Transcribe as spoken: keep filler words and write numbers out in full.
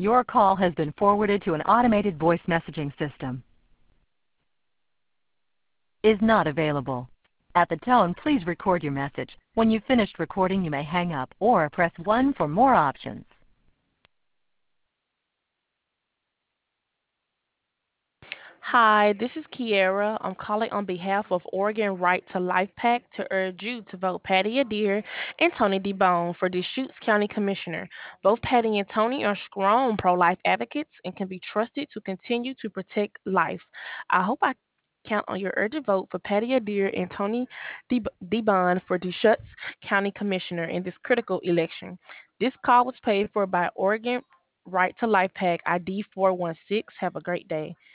Your call has been forwarded to an automated voice messaging system. Is not available. At the tone, please record your message. When you've finished recording, you may hang up or press one for more options. Hi, this is Kiera. I'm calling on behalf of Oregon Right to Life PAC to urge you to vote Patty Adair and Tony DeBone for Deschutes County Commissioner. Both Patty and Tony are strong pro life advocates and can be trusted to continue to protect life. I hope I count on your urgent vote for Patty Adair and Tony Deb- DeBond for Deschutes County Commissioner in this critical election. This call was paid for by Oregon Right to Life PAC I D four one six. Have a great day.